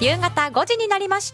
夕方5時になりました。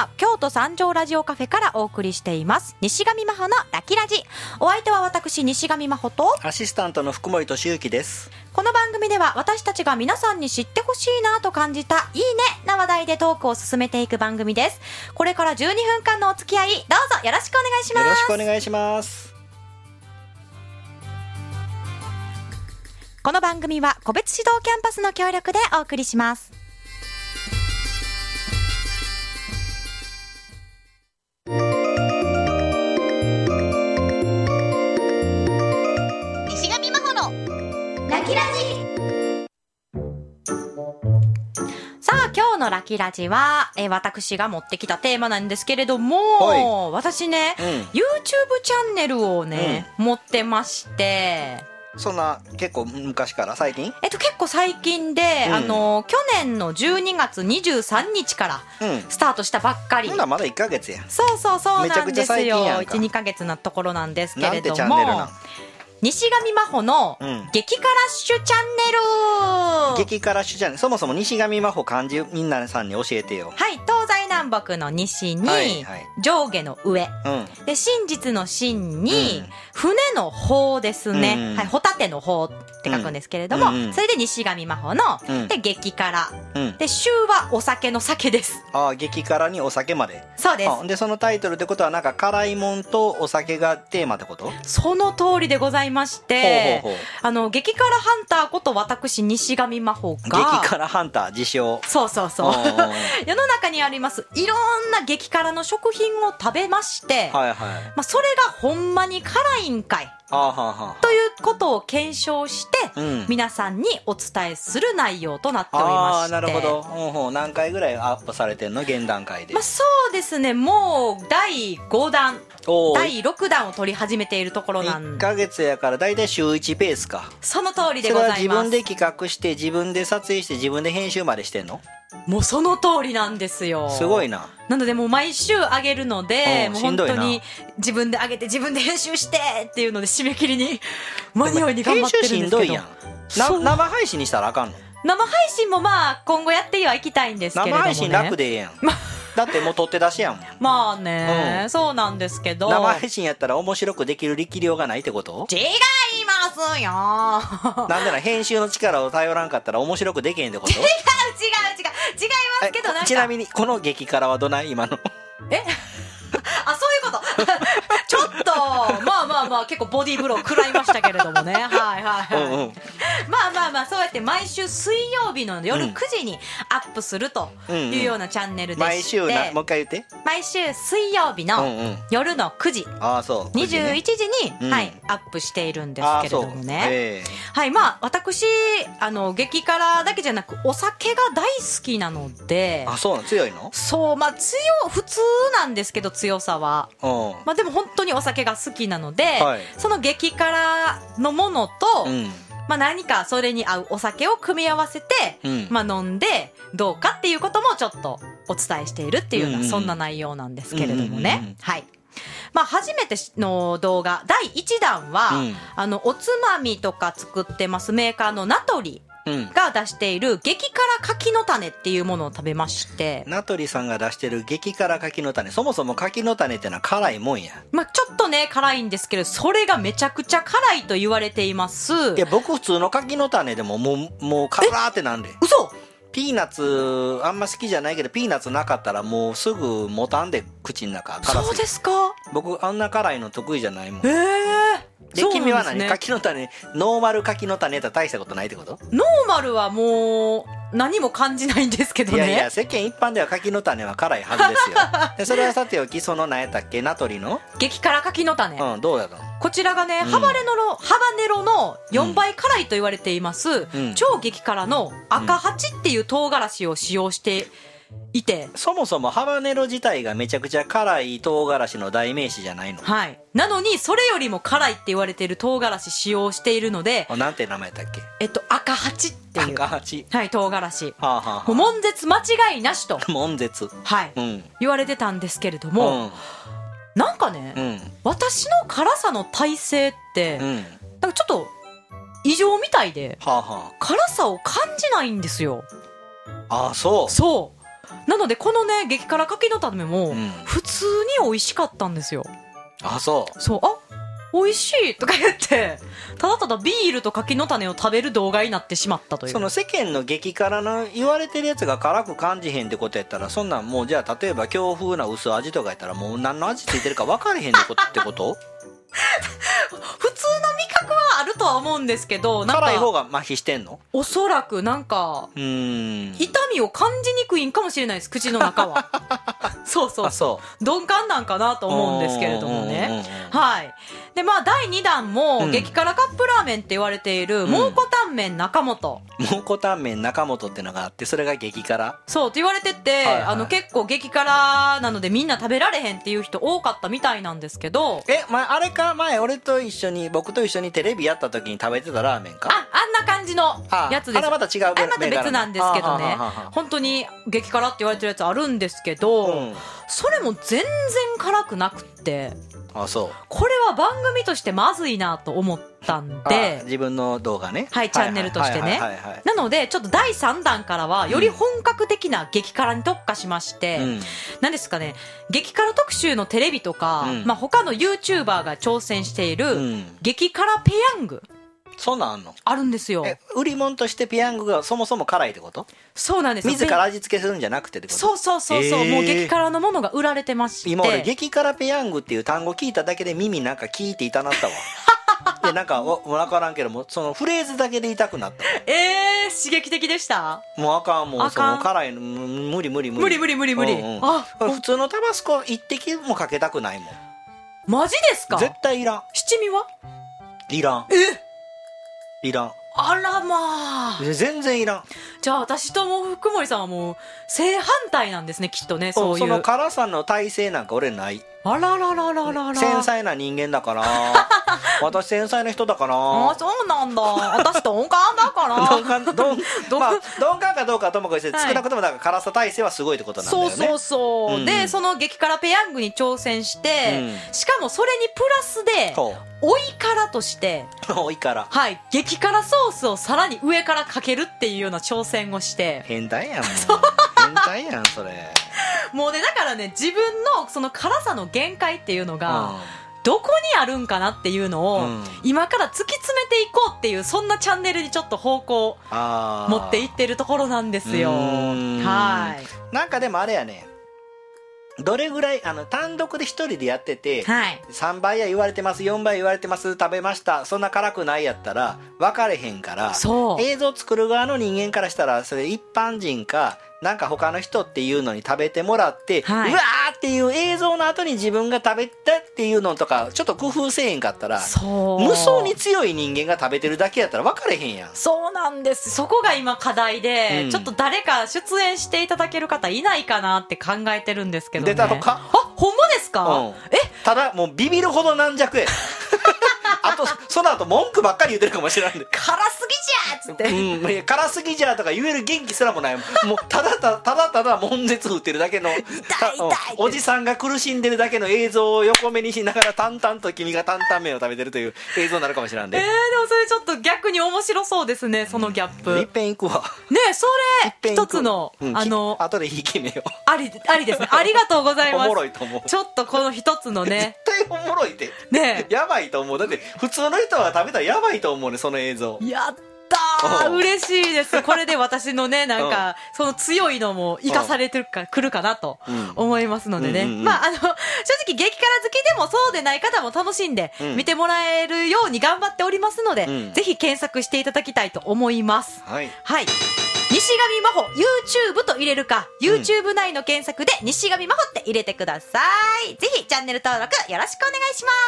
京都三条ラジオカフェからお送りしています西上真帆のラキラジ。お相手は私西上真帆とアシスタントの福森俊之です。 この番組では私たちが皆さんに知ってほしいなと感じたいいねな話題でトークを進めていく番組です。これから12分間のお付き合いどうぞよろしくお願いします。 よろしくお願いします。 この番組は個別指導キャンパスの協力でお送りします。西上真帆のラキラジ。さあ今日のラキラジは、私が持ってきたテーマなんですけれども、私ね、YouTube チャンネルをね、持ってまして、 そんな結構昔から最近？ 結構最近で、去年の12月23日からスタートしたばっかり。 まだ1ヶ月や。 そうなんですよ。 めちゃくちゃ最近やんか。 1、2ヶ月なところなんですけれども。 なんてチャンネルなん？ 西上真帆の激辛ッシュチャンネル。 激辛ッシュチャンネル。そもそも西上真帆漢字みんなさんに教えてよ。 はい、東西南北の西に、上下の上、で真実の真に、船の方ですね、はい、ホタテの方って書くんですけれども、それで西上真帆の、で激辛、で州はお酒の酒です。 ああ、激辛にお酒まで。 そうです。 でそのタイトルってことはなんか辛いもんとお酒がテーマってこと？ その通りでございまして、激辛ハンターこと私西上真帆が激辛ハンター自称。 そう世の中にありますいろんな激辛の食品を食べまして、それがほんまに辛いんかいということを検証して、皆さんにお伝えする内容となっておりまして。 なるほど。何回ぐらいアップされてんの現段階で？ そうですね、もう第5弾第6弾を取り始めているところなん 1ヶ月やからだいたい週1ペースか。 その通りでございます。 それは自分で企画して自分で撮影して自分で編集までしてんの？ もうその通りなんですよ。 すごいな。 なのでもう毎週上げるので、もう本当に自分で上げて自分で編集してっていうので締め切りに間に合うに頑張ってるんですけど。編集しんどいやん。生配信にしたらあかんの？生配信も今後やってはいきたいんですけれどもね。生配信楽でええやん。だってもう取って出しやん。まあね、そうなんですけど、生配信やったら面白くできる力量がないってこと？違いますよ。なんでな、編集の力を頼らんかったら面白くできへんってこと？違いますけど、なんかちなみにこの激辛はどない今の？そういうことちょっとまあ結構ボディーブロー食らいましたけれどもね。そうやって毎週水曜日の夜9時にアップするというようなチャンネルでして、もう一回言って。毎週水曜日の夜の9時、21時に、アップしているんですけれどもね。私激辛だけじゃなくお酒が大好きなので。そうなの？強いの？普通なんですけど強さは。でも本当にお酒が好きなので、その激辛のものと、何かそれに合うお酒を組み合わせて、飲んでどうかっていうこともちょっとお伝えしているっていうような、そんな内容なんですけれどもね。初めての動画第1弾は、おつまみとか作ってますメーカーのナトリが出している激辛柿の種っていうものを食べまして。ナトリさんが出してる激辛柿の種、そもそも柿の種ってのは辛いもんや。ちょっとね辛いんですけど、それがめちゃくちゃ辛いと言われています。いや僕普通の柿の種でももう辛ーってなんで。嘘？ピーナッツあんま好きじゃないけど、ピーナッツなかったらもうすぐもたんで口の中。そうですか？僕あんな辛いの得意じゃないもん。で君は何？柿の種、ノーマル柿の種と大したことないってこと？ノーマルはもう何も感じないんですけどね。いや世間一般では柿の種は辛いはずですよ。でそれはさておき、その何やったっけ、ナトリの激辛柿の種、どうやの？こちらがね、ハバネロの4倍辛いと言われています、超激辛の赤八っていう唐辛子を使用していて、そもそもハバネロ自体がめちゃくちゃ辛い唐辛子の代名詞じゃないの？なのにそれよりも辛いって言われている唐辛子使用しているので、なんて名前だっけ？赤八っていう赤八、唐辛子、もう悶絶間違いなしと悶絶、言われてたんですけれども、なんかね、私の辛さの耐性って、なんかちょっと異常みたいで、辛さを感じないんですよ。そうなのでこのね激辛柿の種も普通に美味しかったんですよ。 あ、そうそう、あ、美味しいとか言ってただただビールと柿の種を食べる動画になってしまったという。 その世間の激辛の言われてるやつが辛く感じへんってことやったら、そんなんもうじゃあ例えば強風な薄味とかやったらもう何の味ついてるか分かれへんってこと普通の味覚はあるとは思うんですけど、なんか辛い方が麻痺してんの？ おそらくなんか痛みを感じにくいんかもしれないです、口の中は。そうそうそう、鈍感なんかなと思うんですけれどもね。はい。でまあ第2弾も激辛カップラーメンって言われている蒙古タンメン中本、 蒙古タンメン中本ってのがあって、それが激辛そうって言われてて、結構激辛なのでみんな食べられへんっていう人多かったみたいなんですけど、 あれか、前僕と一緒にテレビやった時に食べてたラーメンか。 あんな感じのやつです。 あれまた違う、 あれまた別なんですけどね、本当に激辛って言われてるやつあるんですけど、それも全然辛くなくって、 あ、そう、 これは番組としてまずいなと思ったんで、 自分の動画ね、 はい、チャンネルとしてね。なのでちょっと第3弾からはより本格的な激辛に特化しまして、何ですかね、激辛特集のテレビとか、他の YouTuber が挑戦している激辛ペヤング、 そんなんあんの？ あるんですよ。 売り物としてペヤングがそもそも辛いってこと？ そうなんですよ。 自ら味付けするんじゃなくてってこと？ そう、もう激辛のものが売られてまして、 今俺激辛ペヤングっていう単語聞いただけで耳なんか聞いて痛なったわ。でなんか分からんけども、そのフレーズだけで痛くなった。 刺激的でした？ もうあかん、もうその辛いの無理、普通のタバスコ一滴もかけたくないもん。 マジですか？ 絶対いらん。 七味はいらん。いらん。 あらまあ、 全然いらん。 じゃあ私とも福森さんはもう正反対なんですね、きっとね。そういう、 その辛さの耐性なんか俺ない。 あらららららら、 繊細な人間だから。私繊細な人だから。 あ、そうなんだ。私鈍感だから。 鈍感かどうかはともかくして、少なくともだから辛さ耐性はすごいってことなんだよね。 そう、でその激辛ペヤングに挑戦して、しかもそれにプラスで追い辛として追い辛、 はい、激辛ソースをさらに上からかけるっていうような挑戦をして。 変態やん、もう変態やんそれ。 もうね、だからね、自分のその辛さの限界っていうのが、どこにあるんかなっていうのを、今から突き詰めていこうっていう、そんなチャンネルにちょっと方向を持っていってるところなんですよ。はい。 なんかでもあれやね、どれぐらい単独で一人でやってて、3倍や言われてます、4倍言われてます、食べました、そんな辛くないやったら分かれへんから、映像作る側の人間からしたらそれ一般人かなんか他の人っていうのに食べてもらって、うわーっていう映像の後に自分が食べたっていうのとかちょっと工夫せえへんかったら、無双に強い人間が食べてるだけやったら分かれへんやん。 そうなんです。そこが今課題で、ちょっと誰か出演していただける方いないかなって考えてるんですけどね。 出たのか？ あ、ほんまですか？ ただもうビビるほど軟弱や。あとその後文句ばっかり言ってるかもしれない。 辛すぎじゃーっつって、 辛すぎじゃーとか言える元気すらもない。もうただ悶絶打ってるだけのおじさんが苦しんでるだけの映像を横目にしながら淡々と君が担々麺を食べてるという映像になるかもしれないんで。 でもそれちょっと逆に面白そうですね、そのギャップ。 いっぺん行くわね。それ一つの後でいい決めよう。 ありですね。ありがとうございます。 おもろいと思う。 ちょっとこの一つのね、 絶対おもろいってね。やばいと思う。だって普通の人は食べたらやばいと思うね、その映像。 やったー、嬉しいです。これで私のね、なんかその強いのも生かされてくるかなと思いますのでね。まあ正直激辛好きでもそうでない方も楽しんで見てもらえるように頑張っておりますので、ぜひ検索していただきたいと思います。はい。西上真帆 YouTube と入れるか、YouTube 内の検索で西上真帆って入れてください。ぜひチャンネル登録よろしくお願いします。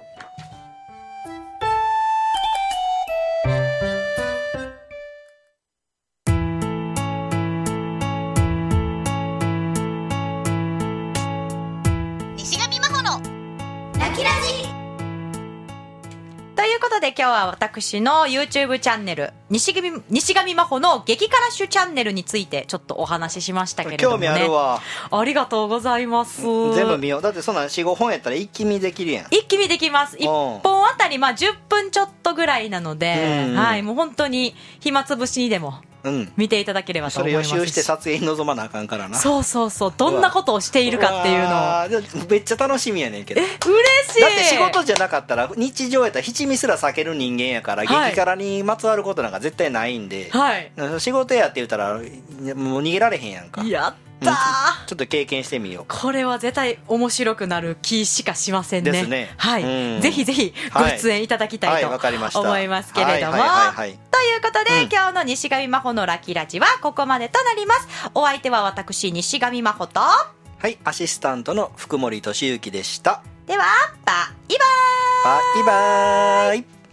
西上真帆のラキラジということで、今日は私の YouTube チャンネル西上真帆の激辛種チャンネルについてちょっとお話ししましたけれどもね。 興味あるわ。 ありがとうございます。 全部見よう。だってそんな 4,5 本やったら一気見できるやん。 一気見できます。1本あたり10分ちょっとぐらいなので、はい、もう本当に暇つぶしにでも見ていただければと思いますし、 それ予習して撮影に臨まなあかんからな。 そうそうそう、どんなことをしているかっていうのを。めっちゃ楽しみやねんけど。 嬉しい。 だって仕事じゃなかったら日常やったら七味すら避ける人間やから、激辛にまつわることなんか絶対ないんで、仕事やって言ったらもう逃げられへんやんか。 やったちょっと経験してみよう。 これは絶対面白くなる気しかしませんね。 ですね。 はい、ぜひぜひご出演いただきたいと思いますけれども、ということで、今日の西上真帆のラッキーラジはここまでとなります。お相手は私西上真帆と、 はい、アシスタントの福森俊之でした。 ではバイバーイ。 バイバーイ。